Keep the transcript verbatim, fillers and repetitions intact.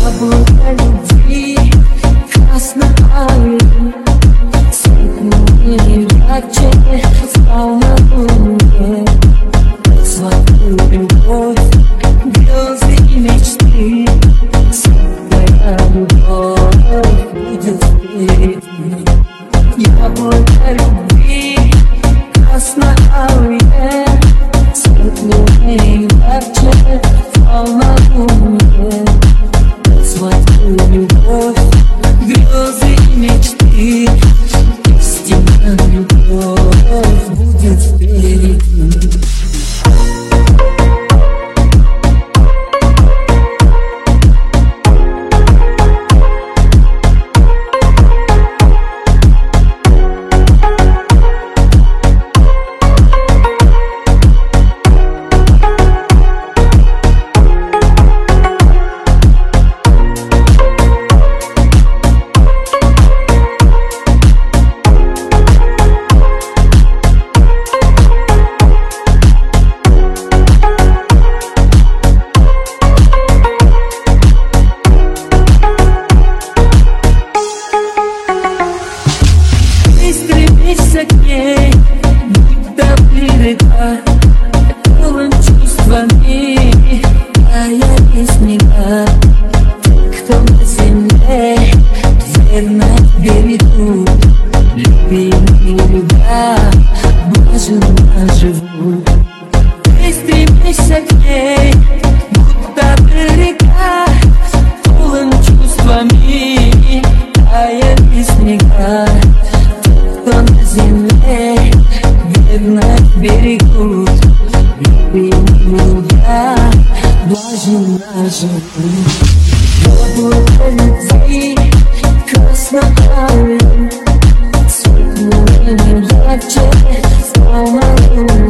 Яблоко любви, красноарый, светлее, ярче стал на луне. Смотрю любовь, грезы и мечты, светлая любовь будет впереди. Яблоко любви, красноарый, светлее, ярче стал на луне. Смотрю любовь, грезы и мечты, истинная любовь будет впереди. Стремишься к ней, будь до берега, полон чувствами, тая и снега. Кто на земле верно берегут, любимые любя блаженно живут. Ты стремишься к ней, будь до берега, полон чувствами, тая и снега. Кто на земле верно берегут, любимые любя блаженно живут. Яблоко любви, красноарый, светлее, ярче стал на луне.